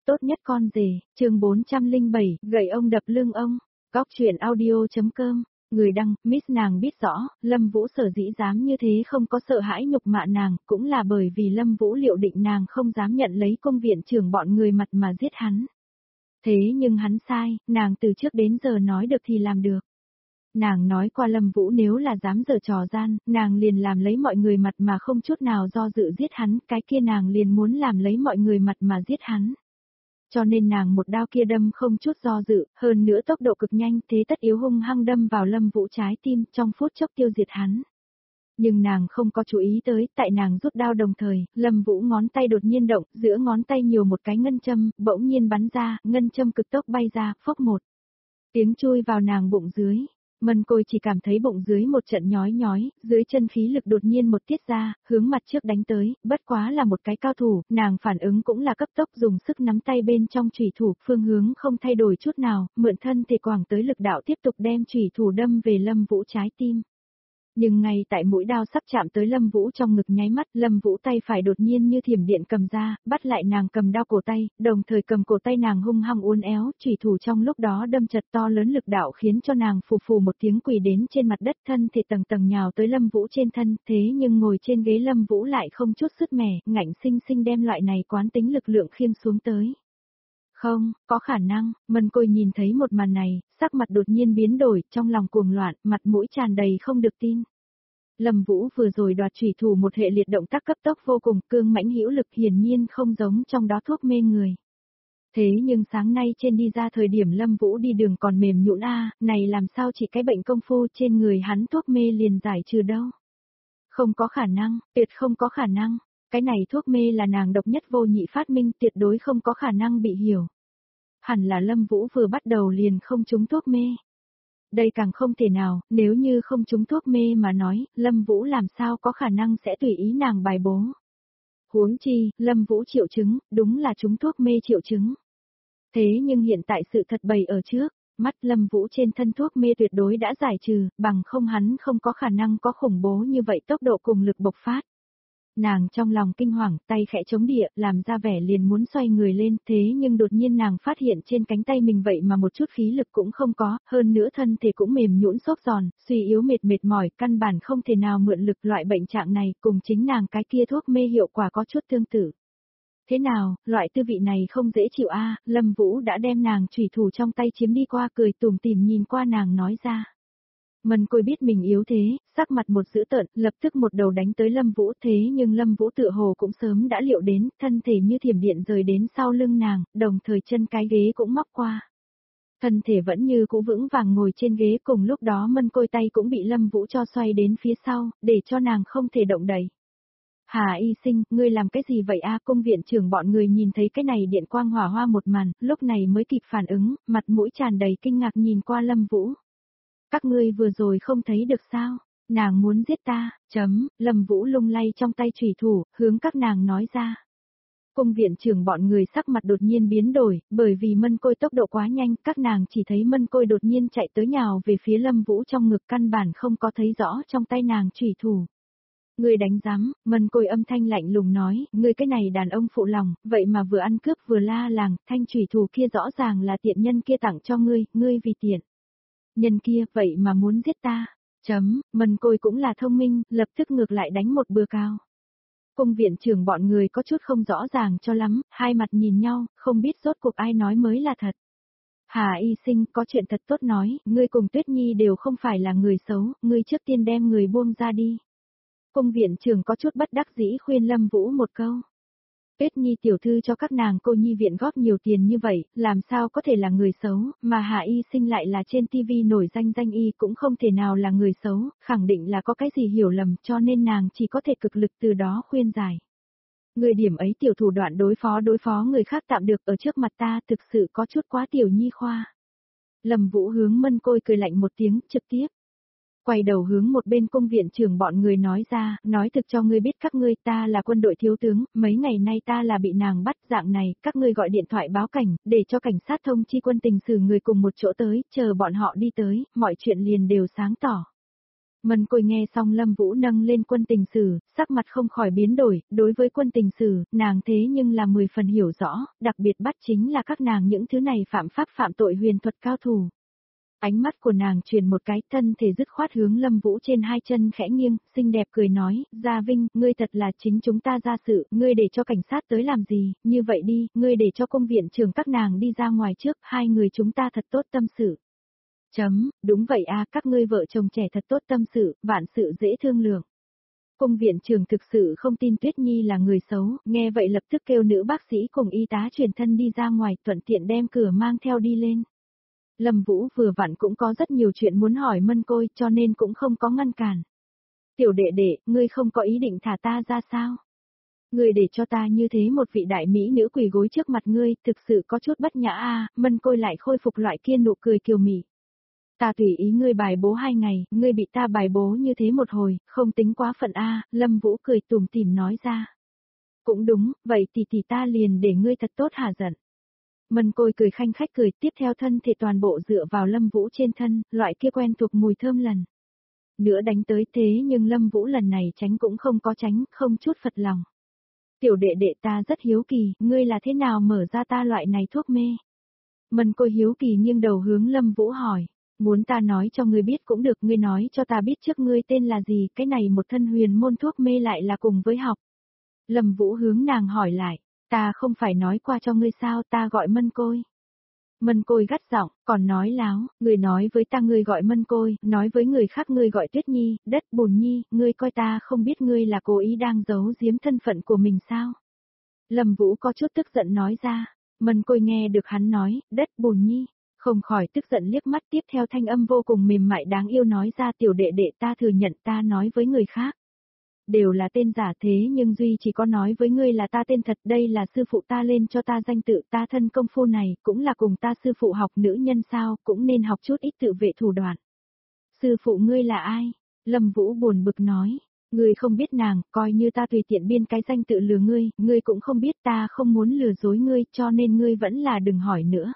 Tốt nhất con rể, chương 407, gậy ông đập lưng ông. Góc truyện audio.com. Người đăng, Miss nàng biết rõ, Lâm Vũ sở dĩ dám như thế không có sợ hãi nhục mạ nàng, cũng là bởi vì Lâm Vũ liệu định nàng không dám nhận lấy công viện trưởng bọn người mặt mà giết hắn. Thế nhưng hắn sai, nàng từ trước đến giờ nói được thì làm được. Nàng nói qua Lâm Vũ nếu là dám giở trò gian, nàng liền làm lấy mọi người mặt mà không chút nào do dự giết hắn, cái kia nàng liền muốn làm lấy mọi người mặt mà giết hắn. Cho nên nàng một đao kia đâm không chút do dự, hơn nữa tốc độ cực nhanh, thế tất yếu hung hăng đâm vào Lâm Vũ trái tim, trong phút chốc tiêu diệt hắn. Nhưng nàng không có chú ý tới, tại nàng rút đao đồng thời, Lâm Vũ ngón tay đột nhiên động, giữa ngón tay nhiều một cái ngân châm, bỗng nhiên bắn ra, ngân châm cực tốc bay ra, phốc một tiếng chui vào nàng bụng dưới. Mân Côi chỉ cảm thấy bụng dưới một trận nhói nhói, dưới chân khí lực đột nhiên một tiết ra, hướng mặt trước đánh tới, bất quá là một cái cao thủ, nàng phản ứng cũng là cấp tốc dùng sức nắm tay bên trong chủy thủ, phương hướng không thay đổi chút nào, mượn thân thể quảng tới lực đạo tiếp tục đem chủy thủ đâm về Lâm Vũ trái tim. Nhưng ngay tại mũi đao sắp chạm tới Lâm Vũ trong ngực nháy mắt, Lâm Vũ tay phải đột nhiên như thiểm điện cầm ra, bắt lại nàng cầm đao cổ tay, đồng thời cầm cổ tay nàng hung hăng uốn éo, chủy thủ trong lúc đó đâm chật to lớn lực đạo khiến cho nàng phù phù một tiếng quỳ đến trên mặt đất, thân thể tầng tầng nhào tới Lâm Vũ trên thân, thế nhưng ngồi trên ghế Lâm Vũ lại không chút sứt mẻ, ngạnh sinh sinh đem loại này quán tính lực lượng khiêng xuống tới. Không, có khả năng, Mân Côi nhìn thấy một màn này, sắc mặt đột nhiên biến đổi, trong lòng cuồng loạn, mặt mũi tràn đầy không được tin. Lâm Vũ vừa rồi đoạt chủy thủ một hệ liệt động tác cấp tốc vô cùng, cương mãnh hữu lực, hiển nhiên không giống trong đó thuốc mê người. Thế nhưng sáng nay trên đi ra thời điểm Lâm Vũ đi đường còn mềm nhũn này làm sao chỉ cái bệnh công phu trên người hắn thuốc mê liền giải trừ đâu. Không có khả năng, tuyệt không có khả năng. Cái này thuốc mê là nàng độc nhất vô nhị phát minh, tuyệt đối không có khả năng bị hiểu. Hẳn là Lâm Vũ vừa bắt đầu liền không trúng thuốc mê. Đây càng không thể nào, nếu như không trúng thuốc mê mà nói, Lâm Vũ làm sao có khả năng sẽ tùy ý nàng bài bố. Huống chi, Lâm Vũ triệu chứng, đúng là trúng thuốc mê triệu chứng. Thế nhưng hiện tại sự thật bày ở trước, mắt Lâm Vũ trên thân thuốc mê tuyệt đối đã giải trừ, bằng không hắn không có khả năng có khủng bố như vậy tốc độ cùng lực bộc phát. Nàng trong lòng kinh hoàng, tay khẽ chống địa, làm ra vẻ liền muốn xoay người lên, thế nhưng đột nhiên nàng phát hiện trên cánh tay mình vậy mà một chút khí lực cũng không có, hơn nữa thân thể cũng mềm nhũn xốp giòn, suy yếu mệt mỏi, căn bản không thể nào mượn lực. Loại bệnh trạng này cùng chính nàng cái kia thuốc mê hiệu quả có chút tương tự. Thế nào, loại tư vị này không dễ chịu Lâm Vũ đã đem nàng chủy thủ trong tay chiếm đi qua, cười tủm tỉm nhìn qua nàng nói ra. Mân Côi biết mình yếu thế, sắc mặt một dữ tợn, lập tức một đầu đánh tới Lâm Vũ, thế nhưng Lâm Vũ tựa hồ cũng sớm đã liệu đến, thân thể như thiểm điện rời đến sau lưng nàng, đồng thời chân cái ghế cũng móc qua. Thân thể vẫn như cũ vững vàng ngồi trên ghế, cùng lúc đó Mân Côi tay cũng bị Lâm Vũ cho xoay đến phía sau, để cho nàng không thể động đậy. Hà Y Sinh, ngươi làm cái gì vậy Công viện trưởng bọn người nhìn thấy cái này điện quang hỏa hoa một màn, lúc này mới kịp phản ứng, mặt mũi tràn đầy kinh ngạc nhìn qua Lâm Vũ. Các ngươi vừa rồi không thấy được sao, nàng muốn giết ta, Lâm Vũ lung lay trong tay chủy thủ, hướng các nàng nói ra. Cung viện trưởng bọn người sắc mặt đột nhiên biến đổi, bởi vì Mân Côi tốc độ quá nhanh, các nàng chỉ thấy Mân Côi đột nhiên chạy tới nhào về phía Lâm Vũ trong ngực, căn bản không có thấy rõ trong tay nàng chủy thủ. Ngươi đánh giám, Mân Côi âm thanh lạnh lùng nói, ngươi cái này đàn ông phụ lòng, vậy mà vừa ăn cướp vừa la làng, thanh chủy thủ kia rõ ràng là tiện nhân kia tặng cho ngươi vì tiện. Nhân kia vậy mà muốn giết ta. Mân Côi cũng là thông minh, lập tức ngược lại đánh một bừa cao. Cung viện trưởng bọn người có chút không rõ ràng cho lắm, hai mặt nhìn nhau, không biết rốt cuộc ai nói mới là thật. Hà Y Sinh, có chuyện thật tốt nói, ngươi cùng Tuyết Nhi đều không phải là người xấu, ngươi trước tiên đem người buông ra đi. Cung viện trưởng có chút bất đắc dĩ khuyên Lâm Vũ một câu. Tuyết Nhi tiểu thư cho các nàng cô nhi viện góp nhiều tiền như vậy, làm sao có thể là người xấu, mà Hà Y Sinh lại là trên TV nổi danh y cũng không thể nào là người xấu, khẳng định là có cái gì hiểu lầm, cho nên nàng chỉ có thể cực lực từ đó khuyên giải. Người điểm ấy tiểu thủ đoạn đối phó người khác tạm được, ở trước mặt ta thực sự có chút quá tiểu nhi khoa. Lâm Vũ hướng Mân Côi cười lạnh một tiếng, trực tiếp quay đầu hướng một bên cung viện trưởng bọn người nói ra, nói thực cho ngươi biết các ngươi, ta là quân đội thiếu tướng, mấy ngày nay ta là bị nàng bắt, dạng này, các ngươi gọi điện thoại báo cảnh, để cho cảnh sát thông chi quân tình xử người cùng một chỗ tới, chờ bọn họ đi tới, mọi chuyện liền đều sáng tỏ. Mân Côi nghe xong Lâm Vũ nâng lên Quân Tình Sử, sắc mặt không khỏi biến đổi, đối với Quân Tình Sử, nàng thế nhưng là 10 phần hiểu rõ, đặc biệt bắt chính là các nàng những thứ này phạm pháp phạm tội huyền thuật cao thủ. Ánh mắt của nàng chuyển một cái, thân thể dứt khoát hướng Lâm Vũ trên hai chân khẽ nghiêng, xinh đẹp cười nói, Gia Vinh, ngươi thật là chính chúng ta ra sự, ngươi để cho cảnh sát tới làm gì, như vậy đi, ngươi để cho công viện trưởng các nàng đi ra ngoài trước, hai người chúng ta thật tốt tâm sự. Đúng vậy a, các ngươi vợ chồng trẻ thật tốt tâm sự, vạn sự dễ thương lượng. Công viện trưởng thực sự không tin Tuyết Nhi là người xấu, nghe vậy lập tức kêu nữ bác sĩ cùng y tá truyền thân đi ra ngoài, thuận tiện đem cửa mang theo đi lên. Lâm Vũ vừa vặn cũng có rất nhiều chuyện muốn hỏi Mân Côi cho nên cũng không có ngăn cản. Tiểu đệ đệ, ngươi không có ý định thả ta ra sao? Ngươi để cho ta như thế một vị đại mỹ nữ quỳ gối trước mặt ngươi, thực sự có chút bất nhã a. Mân Côi lại khôi phục loại kia nụ cười kiều mị. Ta tùy ý ngươi bài bố 2 ngày, ngươi bị ta bài bố như thế một hồi, không tính quá phận a. Lâm Vũ cười tủm tỉm nói ra. Cũng đúng, vậy thì ta liền để ngươi thật tốt hả giận. Mân Côi cười khanh khách cười, tiếp theo thân thể toàn bộ dựa vào Lâm Vũ trên thân, loại kia quen thuộc mùi thơm lần nữa đánh tới, thế nhưng Lâm Vũ lần này tránh cũng không có tránh, không chút phật lòng. Tiểu đệ đệ, ta rất hiếu kỳ, ngươi là thế nào mở ra ta loại này thuốc mê? Mân Côi hiếu kỳ nghiêng đầu hướng Lâm Vũ hỏi, muốn ta nói cho ngươi biết cũng được, ngươi nói cho ta biết trước ngươi tên là gì, cái này một thân huyền môn thuốc mê lại là cùng với học. Lâm Vũ hướng nàng hỏi lại. Ta không phải nói qua cho ngươi sao, ta gọi Mân Côi. Mân Côi gắt giọng, còn nói láo, ngươi nói với ta ngươi gọi Mân Côi, nói với người khác ngươi gọi Tuyết Nhi, Đất Bùn Nhi, ngươi coi ta không biết ngươi là cố ý đang giấu giếm thân phận của mình sao? Lâm Vũ có chút tức giận nói ra, Mân Côi nghe được hắn nói, Đất Bùn Nhi, không khỏi tức giận liếc mắt, tiếp theo thanh âm vô cùng mềm mại đáng yêu nói ra, tiểu đệ đệ, ta thừa nhận ta nói với người khác. Đều là tên giả, thế nhưng duy chỉ có nói với ngươi là ta tên thật, đây là sư phụ ta lên cho ta danh tự, ta thân công phu này, cũng là cùng ta sư phụ học nữ nhân sao, cũng nên học chút ít tự vệ thủ đoạn. Sư phụ ngươi là ai? Lâm Vũ buồn bực nói, ngươi không biết nàng, coi như ta tùy tiện biên cái danh tự lừa ngươi cũng không biết, ta không muốn lừa dối ngươi, cho nên ngươi vẫn là đừng hỏi nữa.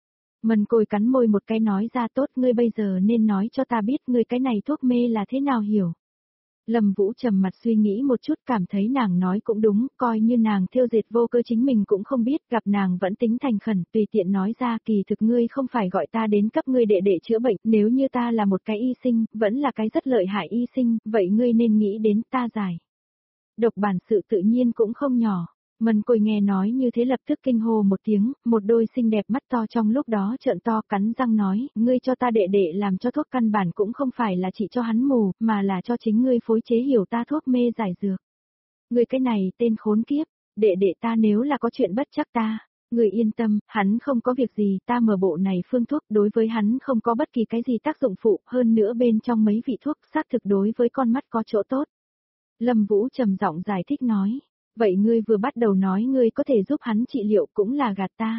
Mân Côi cắn môi một cái nói ra, tốt, ngươi bây giờ nên nói cho ta biết ngươi cái này thuốc mê là thế nào hiểu. Lâm Vũ trầm mặt suy nghĩ một chút, cảm thấy nàng nói cũng đúng, coi như nàng thêu dệt vô cơ chính mình cũng không biết, gặp nàng vẫn tính thành khẩn, tùy tiện nói ra, kỳ thực ngươi không phải gọi ta đến cấp ngươi để chữa bệnh, nếu như ta là một cái y sinh, vẫn là cái rất lợi hại y sinh, vậy ngươi nên nghĩ đến ta giải. Độc bản sự tự nhiên cũng không nhỏ. Mân Côi nghe nói như thế lập tức kinh hô một tiếng, một đôi xinh đẹp mắt to trong lúc đó trợn to, cắn răng nói, ngươi cho ta đệ đệ làm cho thuốc căn bản cũng không phải là chỉ cho hắn mù, mà là cho chính ngươi phối chế hiểu ta thuốc mê giải dược. Ngươi cái này tên khốn kiếp, đệ đệ ta nếu là có chuyện bất chắc ta, ngươi yên tâm, hắn không có việc gì, ta mở bộ này phương thuốc đối với hắn không có bất kỳ cái gì tác dụng phụ, hơn nữa bên trong mấy vị thuốc xác thực đối với con mắt có chỗ tốt. Lâm Vũ trầm giọng giải thích nói. Vậy ngươi vừa bắt đầu nói ngươi có thể giúp hắn trị liệu cũng là gạt ta.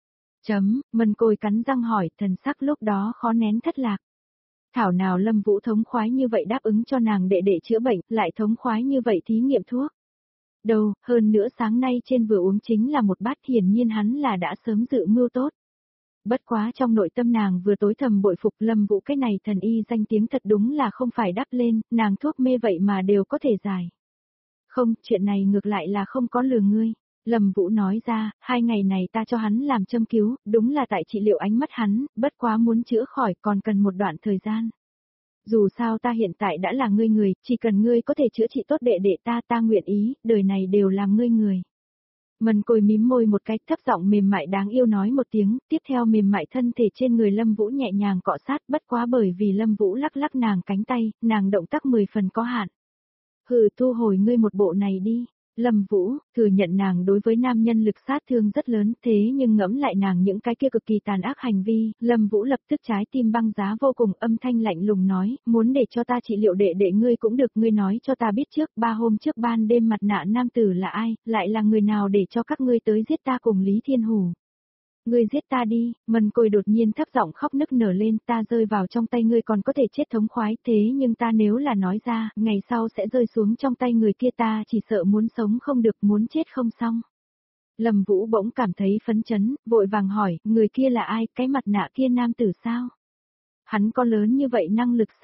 Mân Côi cắn răng hỏi, thần sắc lúc đó khó nén thất lạc. Thảo nào Lâm Vũ thống khoái như vậy đáp ứng cho nàng đệ chữa bệnh, lại thống khoái như vậy thí nghiệm thuốc. Đâu, hơn nữa sáng nay trên vừa uống chính là một bát, hiển nhiên hắn là đã sớm dự mưu tốt. Bất quá trong nội tâm nàng vừa tối thầm bội phục Lâm Vũ, cái này thần y danh tiếng thật đúng là không phải đắp lên, nàng thuốc mê vậy mà đều có thể giải. Không, chuyện này ngược lại là không có lừa ngươi. Lâm Vũ nói ra, 2 ngày này ta cho hắn làm châm cứu, đúng là tại trị liệu ánh mắt hắn, bất quá muốn chữa khỏi còn cần một đoạn thời gian. Dù sao ta hiện tại đã là ngươi người, chỉ cần ngươi có thể chữa trị tốt đệ đệ ta nguyện ý, đời này đều làm ngươi người. Mân Côi mím môi một cái, thấp giọng mềm mại đáng yêu nói một tiếng, tiếp theo mềm mại thân thể trên người Lâm Vũ nhẹ nhàng cọ sát, bất quá bởi vì Lâm Vũ lắc lắc nàng cánh tay, nàng động tác 10 phần có hạn. Hừ, thu hồi ngươi một bộ này đi. Lâm Vũ, thừa nhận nàng đối với nam nhân lực sát thương rất lớn, thế nhưng ngẫm lại nàng những cái kia cực kỳ tàn ác hành vi, Lâm Vũ lập tức trái tim băng giá vô cùng, âm thanh lạnh lùng nói, muốn để cho ta trị liệu đệ ngươi cũng được, ngươi nói cho ta biết trước, 3 hôm trước ban đêm mặt nạ nam tử là ai, lại là người nào để cho các ngươi tới giết ta cùng Lý Thiên Hủ. Ngươi giết ta đi, Mân Côi đột nhiên thấp giọng khóc nức nở lên, ta rơi vào trong tay ngươi còn có thể chết thống khoái, thế nhưng ta nếu là nói ra, ngày sau sẽ rơi xuống trong tay người kia, ta chỉ sợ muốn sống không được, muốn chết không xong. Lâm Vũ bỗng cảm thấy phấn chấn, vội vàng hỏi, người kia là ai, cái mặt nạ kia nam tử sao? Hắn có lớn như vậy năng lực sao?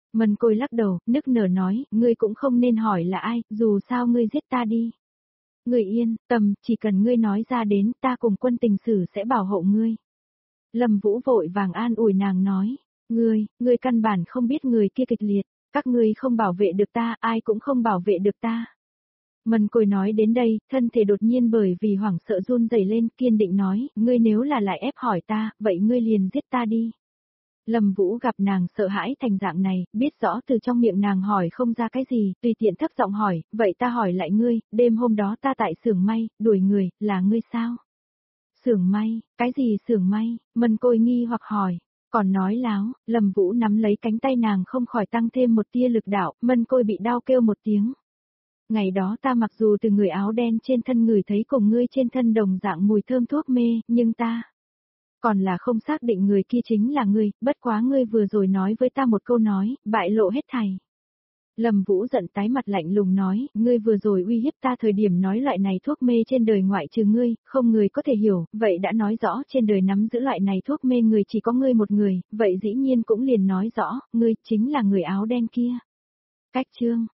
Mân Côi lắc đầu, nức nở nói, ngươi cũng không nên hỏi là ai, dù sao ngươi giết ta đi. Ngươi yên tâm, chỉ cần ngươi nói ra đến, ta cùng quân tình sử sẽ bảo hộ ngươi. Lâm Vũ vội vàng an ủi nàng nói, ngươi căn bản không biết người kia kịch liệt, các ngươi không bảo vệ được ta, ai cũng không bảo vệ được ta. Mân Côi nói đến đây, thân thể đột nhiên bởi vì hoảng sợ run rẩy lên, kiên định nói, ngươi nếu là lại ép hỏi ta, vậy ngươi liền giết ta đi. Lâm Vũ gặp nàng sợ hãi thành dạng này, biết rõ từ trong miệng nàng hỏi không ra cái gì, tùy tiện thấp giọng hỏi, vậy ta hỏi lại ngươi, đêm hôm đó ta tại xưởng may, đuổi người, là ngươi sao? Xưởng may, cái gì xưởng may? Mân Côi nghi hoặc hỏi, còn nói láo, Lâm Vũ nắm lấy cánh tay nàng không khỏi tăng thêm một tia lực đạo, Mân Côi bị đau kêu một tiếng. Ngày đó ta mặc dù từ người áo đen trên thân người thấy cùng ngươi trên thân đồng dạng mùi thơm thuốc mê, nhưng ta còn là không xác định người kia chính là ngươi, bất quá ngươi vừa rồi nói với ta một câu nói, bại lộ hết thảy. Lâm Vũ giận tái mặt lạnh lùng nói, ngươi vừa rồi uy hiếp ta thời điểm nói loại này thuốc mê trên đời ngoại trừ ngươi, không người có thể hiểu, vậy đã nói rõ trên đời nắm giữ loại này thuốc mê người chỉ có ngươi một người, vậy dĩ nhiên cũng liền nói rõ, ngươi chính là người áo đen kia. Cách chương